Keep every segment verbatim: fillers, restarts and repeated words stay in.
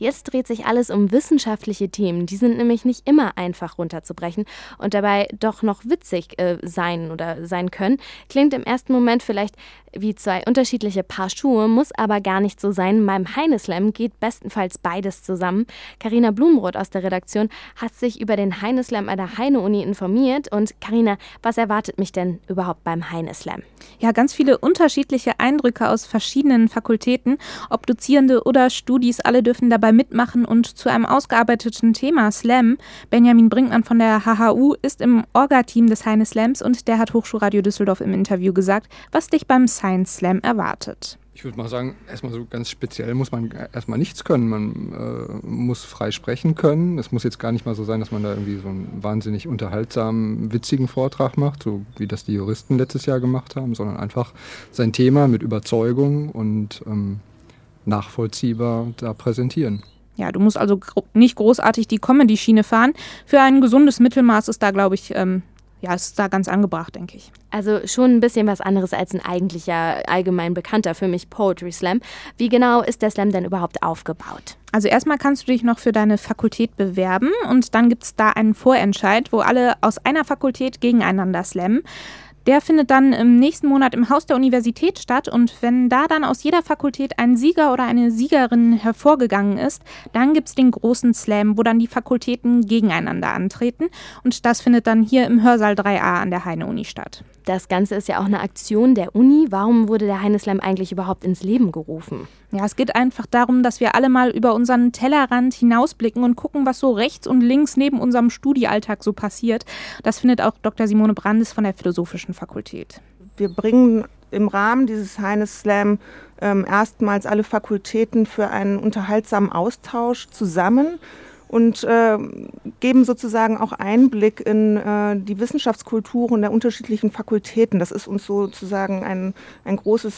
Jetzt dreht sich alles um wissenschaftliche Themen. Die sind nämlich nicht immer einfach runterzubrechen und dabei doch noch witzig äh, sein oder sein können. Klingt im ersten Moment vielleicht wie zwei unterschiedliche Paar Schuhe, muss aber gar nicht so sein. Beim Heine-Slam geht bestenfalls beides zusammen. Carina Blumroth aus der Redaktion hat sich über den Heine-Slam an der Heine-Uni informiert. Und Carina, was erwartet mich denn überhaupt beim Heine-Slam? Ja, ganz viele unterschiedliche Eindrücke aus verschiedenen Fakultäten. Ob Dozierende oder Studis, alle dürfen dabei mitmachen und zu einem ausgearbeiteten Thema Slam. Benjamin Brinkmann von der H H U ist im Orga-Team des Heine-Slams und der hat Hochschulradio Düsseldorf im Interview gesagt, was dich beim Science Slam erwartet. Ich würde mal sagen, erstmal so ganz speziell muss man erstmal nichts können. Man äh, muss frei sprechen können. Es muss jetzt gar nicht mal so sein, dass man da irgendwie so einen wahnsinnig unterhaltsamen, witzigen Vortrag macht, so wie das die Juristen letztes Jahr gemacht haben, sondern einfach sein Thema mit Überzeugung und ähm, nachvollziehbar da präsentieren. Ja, du musst also gro- nicht großartig die Comedy-Schiene fahren. Für ein gesundes Mittelmaß ist da, glaube ich, ähm, ja, ist da ganz angebracht, denke ich. Also schon ein bisschen was anderes als ein eigentlicher, allgemein bekannter für mich Poetry Slam. Wie genau ist der Slam denn überhaupt aufgebaut? Also erstmal kannst du dich noch für deine Fakultät bewerben und dann gibt es da einen Vorentscheid, wo alle aus einer Fakultät gegeneinander slammen. Der findet dann im nächsten Monat im Haus der Universität statt und wenn da dann aus jeder Fakultät ein Sieger oder eine Siegerin hervorgegangen ist, dann gibt es den großen Slam, wo dann die Fakultäten gegeneinander antreten und das findet dann hier im Hörsaal drei a an der Heine-Uni statt. Das Ganze ist ja auch eine Aktion der Uni. Warum wurde der Heine-Slam eigentlich überhaupt ins Leben gerufen? Ja, es geht einfach darum, dass wir alle mal über unseren Tellerrand hinausblicken und gucken, was so rechts und links neben unserem Studiealltag so passiert. Das findet auch Doktor Simone Brandes von der Philosophischen Fakultät. Wir bringen im Rahmen dieses Heine-Slam ähm, erstmals alle Fakultäten für einen unterhaltsamen Austausch zusammen und äh, geben sozusagen auch Einblick in äh, die Wissenschaftskulturen der unterschiedlichen Fakultäten. Das ist uns sozusagen ein, ein großes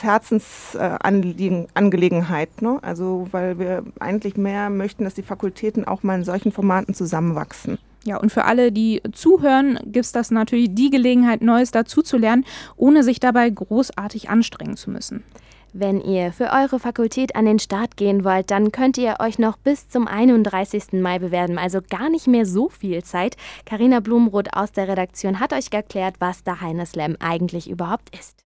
Herzensangelegenheit, äh, ne? Also weil wir eigentlich mehr möchten, dass die Fakultäten auch mal in solchen Formaten zusammenwachsen. Ja, und für alle, die zuhören, gibt es das natürlich die Gelegenheit, Neues dazuzulernen, ohne sich dabei großartig anstrengen zu müssen. Wenn ihr für eure Fakultät an den Start gehen wollt, dann könnt ihr euch noch bis zum einunddreißigsten Mai bewerben, also gar nicht mehr so viel Zeit. Carina Blumroth aus der Redaktion hat euch erklärt, was der Heine-Slam eigentlich überhaupt ist.